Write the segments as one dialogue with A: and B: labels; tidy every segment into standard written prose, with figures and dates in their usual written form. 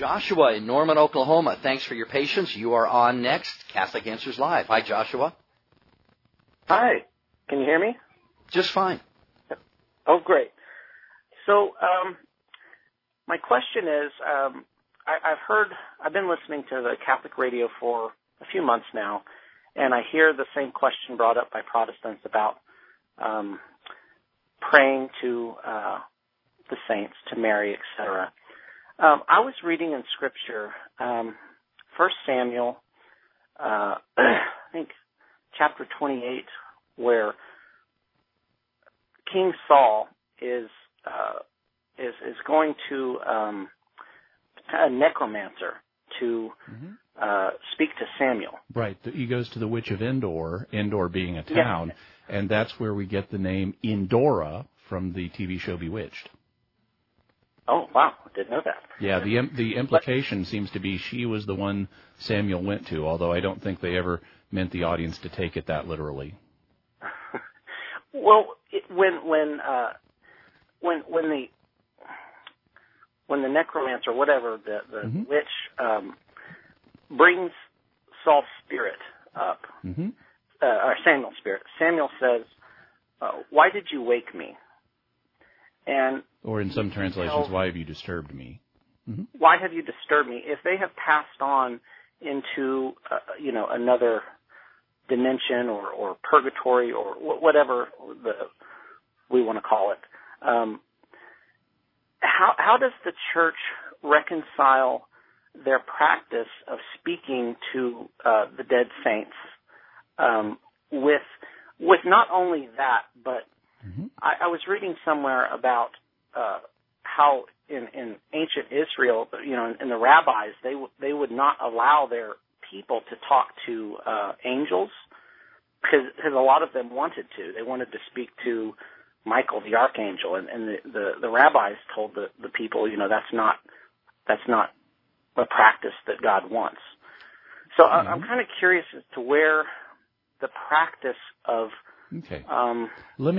A: Joshua in Norman, Oklahoma. Thanks for your patience. You are on next, Catholic Answers Live. Hi, Joshua.
B: Hi. Can you hear me?
A: Just fine.
B: Oh, great. So, my question is, I've been listening to the Catholic radio for a few months now, and I hear the same question brought up by Protestants about praying to the saints, to Mary, etc. I was reading in Scripture, 1 Samuel, I think chapter 28, where King Saul is going to a necromancer to speak to Samuel.
C: Right. He goes to the witch of Endor, Endor being a town,
B: yes.
C: And that's where we get the name Endora from the TV show Bewitched.
B: Oh, wow. I didn't know that.
C: Yeah, the implication seems to be she was the one Samuel went to, although I don't think they ever meant the audience to take it that literally.
B: Well, when the necromancer, whatever, the witch, brings Saul's spirit up, or Samuel's spirit, Samuel says, "Why did you wake me?"
C: Or in some translations, "Why have you disturbed me?"
B: Why have you disturbed me? If they have passed on into, another dimension or purgatory or whatever we want to call it, how does the Church reconcile their practice of speaking to the dead saints with not only that, but I was reading somewhere about how in ancient Israel, in the rabbis, they would not allow their people to talk to angels because a lot of them wanted to. They wanted to speak to Michael the archangel, and the rabbis told the people, that's not a practice that God wants. So I'm kind of curious as to where the practice of
C: let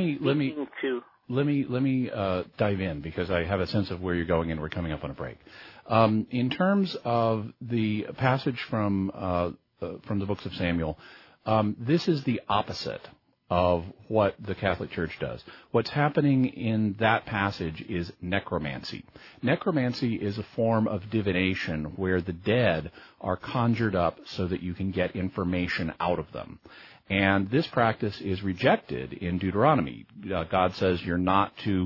C: me dive in because I have a sense of where you're going and we're coming up on a break. In terms of the passage from the books of Samuel, this is the opposite of what the Catholic Church does. What's happening in that passage is necromancy. Necromancy is a form of divination where the dead are conjured up so that you can get information out of them. And this practice is rejected in Deuteronomy. God says you're not to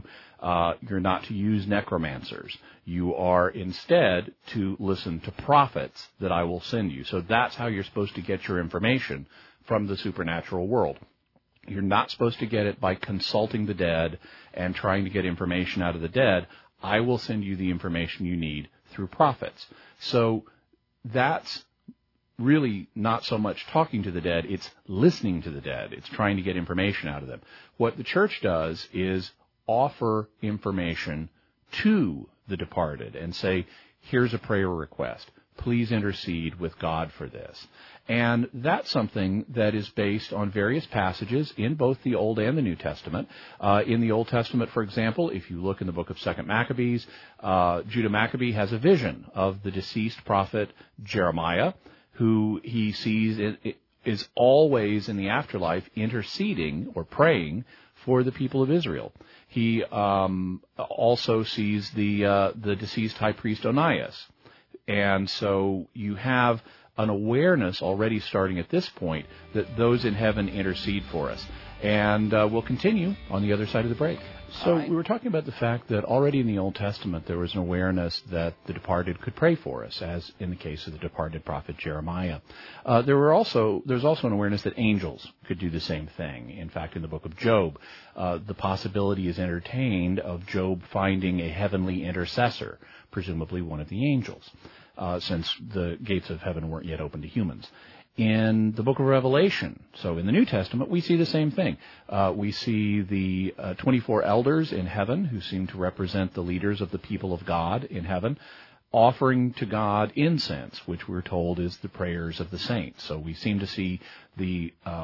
C: use necromancers. You are instead to listen to prophets that I will send you. So that's how you're supposed to get your information from the supernatural world. You're not supposed to get it by consulting the dead and trying to get information out of the dead. I will send you the information you need through prophets. So that's really not so much talking to the dead, it's listening to the dead. It's trying to get information out of them. What the Church does is offer information to the departed and say, here's a prayer request. Please intercede with God for this. And that's something that is based on various passages in both the Old and the New Testament. In the Old Testament, for example, if you look in the book of 2 Maccabees, Judah Maccabee has a vision of the deceased prophet Jeremiah, who he sees is always in the afterlife interceding or praying for the people of Israel. He also sees the deceased high priest Onias. And so you have an awareness already starting at this point that those in heaven intercede for us. And we'll continue on the other side of the break. So we were talking about the fact that already in the Old Testament there was an awareness that the departed could pray for us, as in the case of the departed prophet Jeremiah. There's also an awareness that angels could do the same thing. In fact, in the book of Job, the possibility is entertained of Job finding a heavenly intercessor, presumably one of the angels, since the gates of heaven weren't yet open to humans. In the book of Revelation, so in the New Testament, we see the same thing. We see the 24 elders in heaven, who seem to represent the leaders of the people of God in heaven, offering to God incense, which we're told is the prayers of the saints. So we seem to see the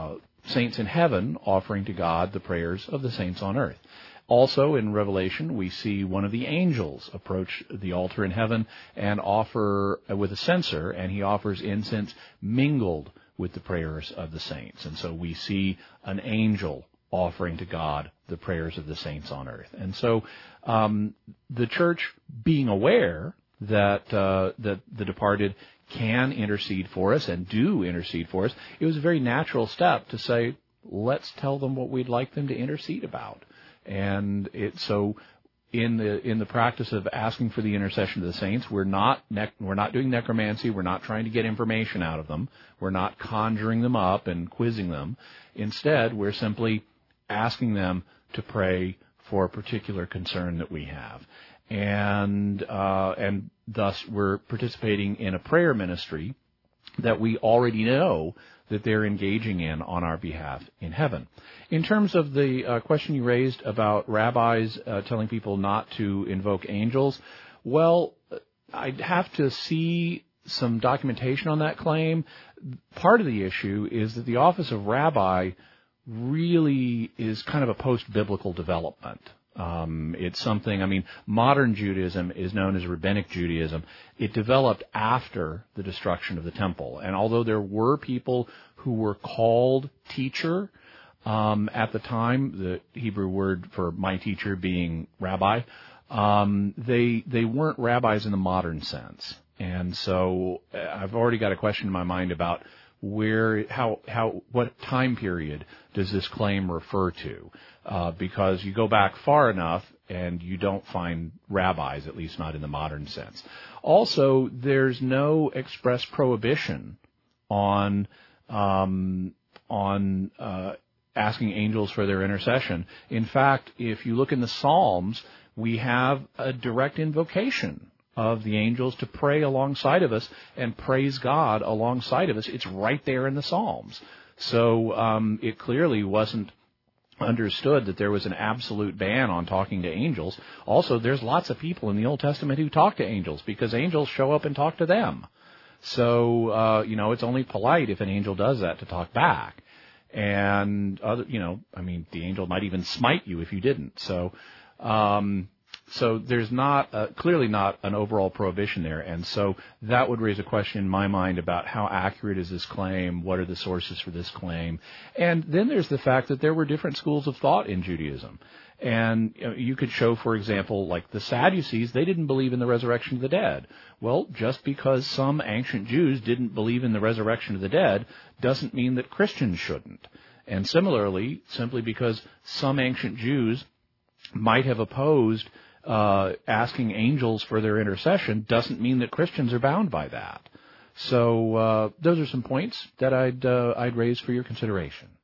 C: saints in heaven offering to God the prayers of the saints on earth. Also, in Revelation, we see one of the angels approach the altar in heaven and offer with a censer, and he offers incense mingled with the prayers of the saints. And so we see an angel offering to God the prayers of the saints on earth. And so the church, being aware that the departed can intercede for us and do intercede for us, it was a very natural step to say, let's tell them what we'd like them to intercede about. And so in the practice of asking for the intercession of the saints, we're not doing necromancy. We're not trying to get information out of them. We're not conjuring them up and quizzing them. Instead, we're simply asking them to pray for a particular concern that we have. And thus we're participating in a prayer ministry that we already know that they're engaging in on our behalf in heaven. In terms of the question you raised about rabbis telling people not to invoke angels, well, I'd have to see some documentation on that claim. Part of the issue is that the office of rabbi really is kind of a post-biblical development. It's something, modern Judaism is known as Rabbinic Judaism. It developed after the destruction of the temple. And although there were people who were called teacher at the time, the Hebrew word for my teacher being rabbi, they weren't rabbis in the modern sense. And so I've already got a question in my mind about what time period does this claim refer to? Because you go back far enough and you don't find rabbis, at least not in the modern sense. Also, there's no express prohibition on asking angels for their intercession. In fact, if you look in the Psalms, we have a direct invocation of the angels to pray alongside of us and praise God alongside of us. It's right there in the Psalms. So it clearly wasn't understood that there was an absolute ban on talking to angels. Also, there's lots of people in the Old Testament who talk to angels because angels show up and talk to them. So, it's only polite if an angel does that to talk back. And, the angel might even smite you if you didn't. So there's clearly not an overall prohibition there. And so that would raise a question in my mind about how accurate is this claim? What are the sources for this claim? And then there's the fact that there were different schools of thought in Judaism. And you could show, for example, like the Sadducees, they didn't believe in the resurrection of the dead. Well, just because some ancient Jews didn't believe in the resurrection of the dead doesn't mean that Christians shouldn't. And similarly, simply because some ancient Jews might have opposed asking angels for their intercession doesn't mean that Christians are bound by that. So those are some points that I'd raise for your consideration.